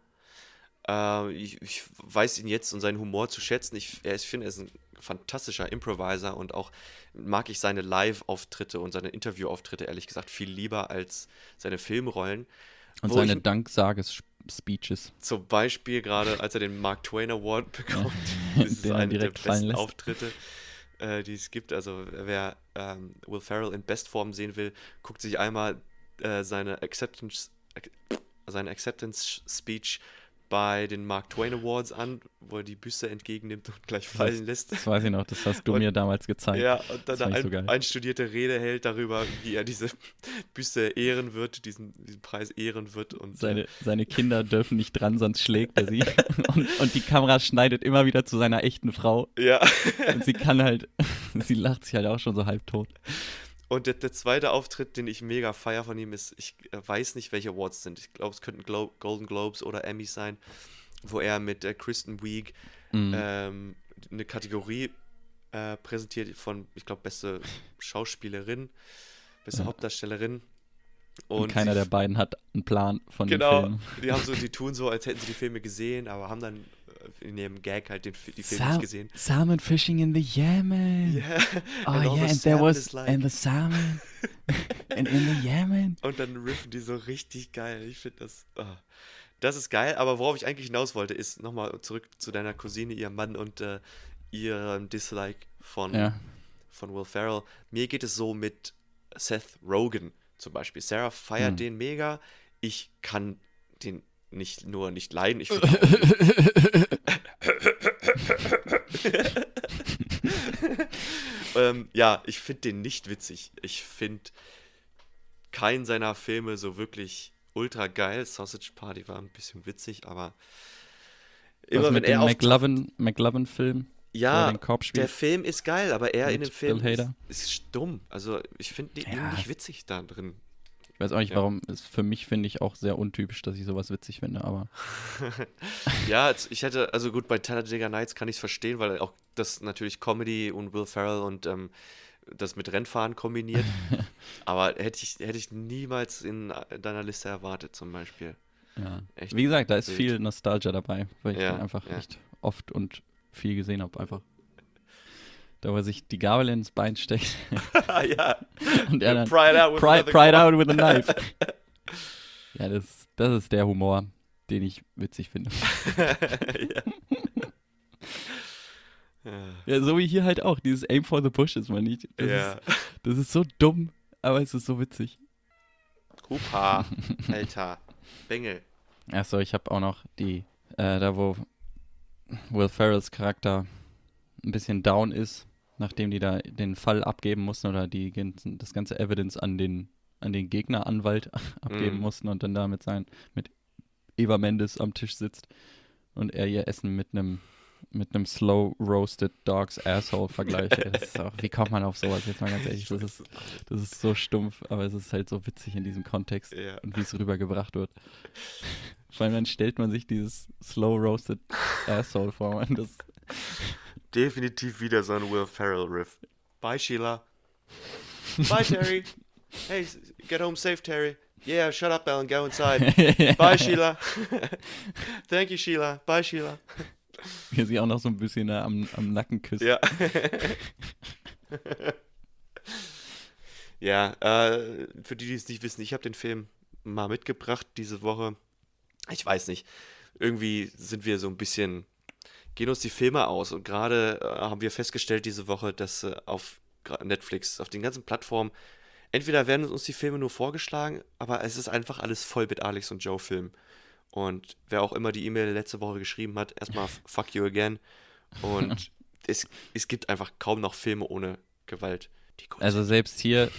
Ich weiß ihn jetzt und seinen Humor zu schätzen. Ich finde, er ist ein fantastischer Improviser und auch mag ich seine Live-Auftritte und seine Interview-Auftritte ehrlich gesagt viel lieber als seine Filmrollen. Und seine Danksages-Speeches. Zum Beispiel gerade, als er den Mark Twain Award bekommt. Das ist einer der besten Auftritte, die es gibt. Also wer Will Ferrell in Bestform sehen will, guckt sich einmal seine Acceptance Speech bei den Mark Twain Awards an, wo er die Büste entgegennimmt und gleich fallen lässt. Das weiß ich noch, das hast du mir damals gezeigt. Ja, und dann eine einstudierte Rede hält darüber, wie er diese Büste ehren wird, diesen Preis ehren wird. Und seine Kinder dürfen nicht dran, sonst schlägt er sie. und die Kamera schneidet immer wieder zu seiner echten Frau. Ja. Und sie lacht sich halt auch schon so halbtot. Und der zweite Auftritt, den ich mega feier von ihm, ist, ich weiß nicht, welche Awards sind. Ich glaube, es könnten Golden Globes oder Emmys sein, wo er mit Kristen Wiig eine Kategorie präsentiert von, ich glaube, beste Schauspielerin, beste Hauptdarstellerin. Und keiner der beiden hat einen Plan von dem Film. Genau, die tun so, als hätten sie die Filme gesehen, aber haben dann in ihrem Gag halt die Filme nicht gesehen. Salmon fishing in the Yemen. Yeah. Oh yeah, and there was and the salmon and in the Yemen. Und dann riffen die so richtig geil. Ich finde das ist geil, aber worauf ich eigentlich hinaus wollte, ist nochmal zurück zu deiner Cousine, ihrem Mann und ihrem Dislike von Will Ferrell. Mir geht es so mit Seth Rogen zum Beispiel. Sarah feiert den mega. Ich kann den nicht leiden. Ich finde ich finde den nicht witzig. Ich finde keinen seiner Filme so wirklich ultra geil. Sausage Party war ein bisschen witzig, aber immer wenn er McLovin-Film, ja, der Film ist geil, aber er in dem Film ist stumm. Also ich finde ihn nicht witzig da drin. Ich weiß auch nicht, warum. Für mich finde ich auch sehr untypisch, dass ich sowas witzig finde, aber. Ja, also gut, bei Talladega Nights kann ich es verstehen, weil auch das natürlich Comedy und Will Ferrell und das mit Rennfahren kombiniert. Aber hätte ich niemals in deiner Liste erwartet, zum Beispiel. Ja. Echt wie gesagt, da ist viel Nostalgia dabei, weil ich den einfach echt oft und viel gesehen habe, einfach. Da, wo er sich die Gabel ins Bein steckt. Ja. Und er dann Pry it out with a knife. Ja, das ist der Humor, den ich witzig finde. Ja, so wie hier halt auch, dieses Aim for the Bushes, man nicht. Das ist so dumm, aber es ist so witzig. Hupa, Alter, Bengel. Achso, ich habe auch noch da wo Will Ferrells Charakter ein bisschen down ist, nachdem die da den Fall abgeben mussten oder das ganze Evidence an den Gegneranwalt abgeben mussten und dann da mit Eva Mendes am Tisch sitzt und er ihr Essen mit einem mit einem Slow Roasted Dog's Asshole vergleiche. Das ist auch, wie kommt man auf sowas? Jetzt mal ganz ehrlich, das ist so stumpf, aber es ist halt so witzig in diesem Kontext und wie es rübergebracht wird. Vor allem dann stellt man sich dieses Slow Roasted Asshole vor. Man, das Definitiv wieder so ein Will Ferrell-Riff. Bye, Sheila. Bye, Terry. Hey, get home safe, Terry. Yeah, shut up, Alan, go inside. Bye, Sheila. Thank you, Sheila. Bye, Sheila. Wie sie auch noch so ein bisschen am Nacken küsst. Ja. Ja, für die es nicht wissen, ich habe den Film mal mitgebracht diese Woche. Ich weiß nicht, irgendwie sind wir so ein bisschen, gehen uns die Filme aus. Und gerade haben wir festgestellt diese Woche, dass auf Netflix, auf den ganzen Plattformen, entweder werden uns die Filme nur vorgeschlagen, aber es ist einfach alles voll mit Alex und Joe Filmen. Und wer auch immer die E-Mail letzte Woche geschrieben hat, erstmal fuck you again. Und es gibt einfach kaum noch Filme ohne Gewalt. Also selbst hier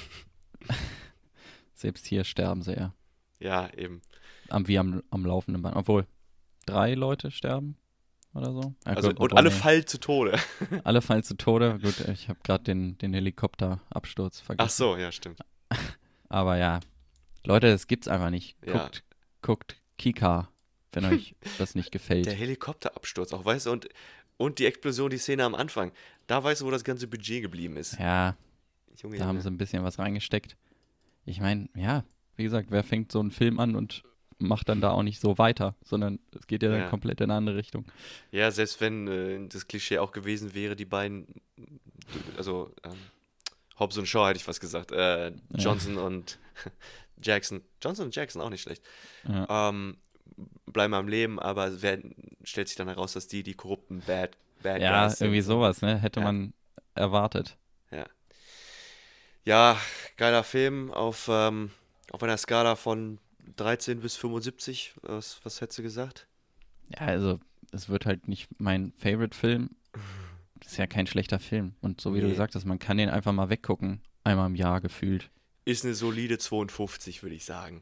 sterben sie ja. Ja, eben. Wie am laufenden Band. Obwohl, 3 Leute sterben oder so. Ja, also, gut, und alle fallen zu Tode. Alle fallen zu Tode. Gut, ich habe gerade den Helikopterabsturz vergessen. Ach so, ja, stimmt. Aber ja, Leute, das gibt's einfach nicht. Guckt Kika, wenn euch das nicht gefällt. Der Helikopterabsturz auch, weißt du, und die Explosion, die Szene am Anfang. Da weißt du, wo das ganze Budget geblieben ist. Ja, Junge, da haben sie ein bisschen was reingesteckt. Ich meine, ja, wie gesagt, wer fängt so einen Film an und macht dann da auch nicht so weiter, sondern es geht ja dann komplett in eine andere Richtung. Ja, selbst wenn das Klischee auch gewesen wäre, die beiden, also Hobbs und Shaw hätte ich fast gesagt, Johnson und Jackson. Johnson und Jackson auch nicht schlecht. Ja. Bleiben am Leben, aber stellt sich dann heraus, dass die korrupten Bad Guys ja, sind. irgendwie sowas, ne? Hätte man erwartet. Ja, geiler Film auf einer Skala von 13 bis 75. Was hättest du gesagt? Ja, also es wird halt nicht mein Favorite-Film. Das ist ja kein schlechter Film. Und so wie du gesagt hast, man kann den einfach mal weggucken. Einmal im Jahr gefühlt. Ist eine solide 52, würde ich sagen.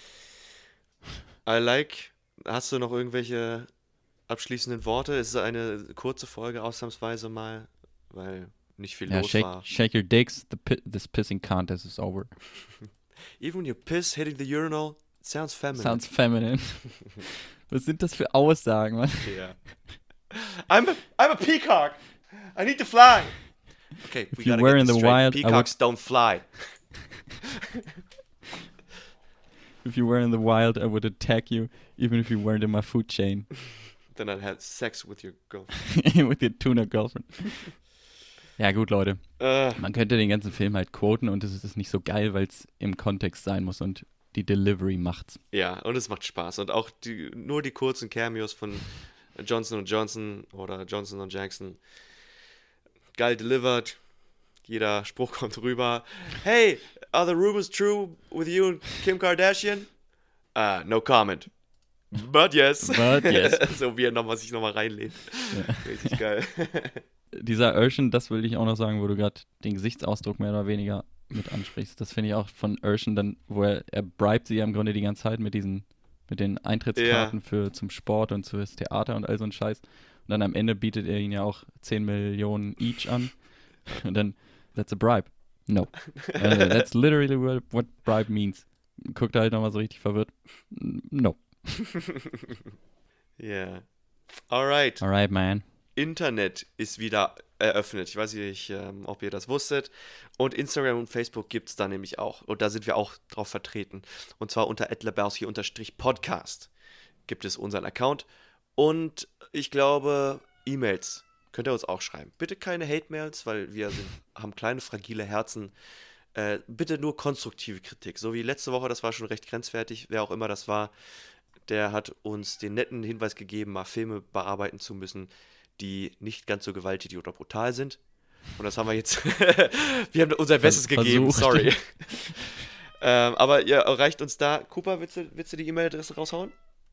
I like. Hast du noch irgendwelche abschließenden Worte? Es ist eine kurze Folge ausnahmsweise mal, weil nicht viel los war. Shake your dicks, this pissing contest is over. Even when you piss hitting the urinal, sounds feminine. Sounds feminine. Was sind das für Aussagen, Mann? Yeah. I'm a peacock. I need to fly. Okay, we gotta get this straight. Peacocks don't fly. If you were in the wild, I would attack you, even if you weren't in my food chain. Then I'd have sex with your girlfriend. With your tuna girlfriend. Ja gut, Leute. Man könnte den ganzen Film halt quoten und es ist nicht so geil, weil es im Kontext sein muss und die Delivery macht's. Ja, und es macht Spaß. Und auch nur die kurzen Cameos von Johnson & Johnson oder Johnson & Jackson. Geil delivered. Jeder Spruch kommt rüber. Hey, are the rumors true with you and Kim Kardashian? No comment. But yes. But yes. So wie er sich nochmal reinlehnt. Ja. Richtig geil. Dieser Urshan, das will ich auch noch sagen, wo du gerade den Gesichtsausdruck mehr oder weniger mit ansprichst. Das finde ich auch von Urshan dann, wo er bribet sie ja im Grunde die ganze Zeit mit den Eintrittskarten zum Sport und fürs Theater und all so ein Scheiß. Und dann am Ende bietet er ihnen ja auch 10 Millionen each an. Und dann, that's a bribe. No. That's literally what bribe means. Guckt er halt nochmal so richtig verwirrt. No. Yeah. Alright. Alright, man. Internet ist wieder eröffnet. Ich weiß nicht, ob ihr das wusstet. Und Instagram und Facebook gibt es da nämlich auch. Und da sind wir auch drauf vertreten. Und zwar unter @lebowski_podcast gibt es unseren Account. Und ich glaube, E-Mails könnt ihr uns auch schreiben. Bitte keine Hate-Mails, weil wir haben kleine, fragile Herzen. Bitte nur konstruktive Kritik. So wie letzte Woche, das war schon recht grenzwertig. Wer auch immer das war, der hat uns den netten Hinweis gegeben, mal Filme bearbeiten zu müssen, die nicht ganz so gewalttätig oder brutal sind. Und das haben wir jetzt, wir haben unser Bestes gegeben, sorry. Aber ihr erreicht uns da. Cooper, willst du die E-Mail-Adresse raushauen?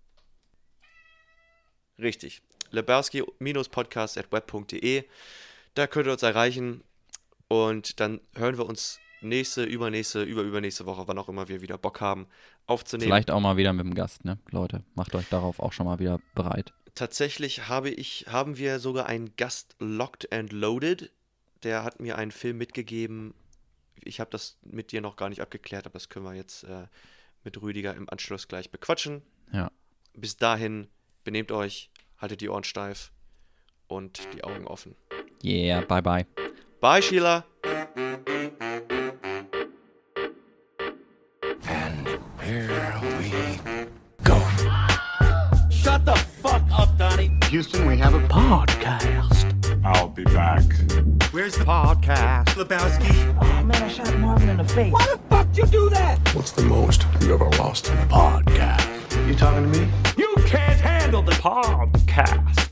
Richtig. lebowski-podcast@web.de. Da könnt ihr uns erreichen und dann hören wir uns nächste, übernächste Woche, wann auch immer wir wieder Bock haben, aufzunehmen. Vielleicht auch mal wieder mit dem Gast, ne, Leute? Macht euch darauf auch schon mal wieder bereit. Tatsächlich haben wir sogar einen Gast locked and loaded. Der hat mir einen Film mitgegeben. Ich habe das mit dir noch gar nicht abgeklärt, aber das können wir jetzt mit Rüdiger im Anschluss gleich bequatschen. Ja. Bis dahin, benehmt euch, haltet die Ohren steif und die Augen offen. Yeah, bye bye. Bye, Sheila. And here we go. Shut the fuck up, Donnie. Houston, we have a podcast. I'll be back. Where's the podcast, Lebowski? Oh man, I shot Marvin in the face. Why the fuck you do that? What's the most you ever lost in a podcast? You talking to me? You can't handle the podcast.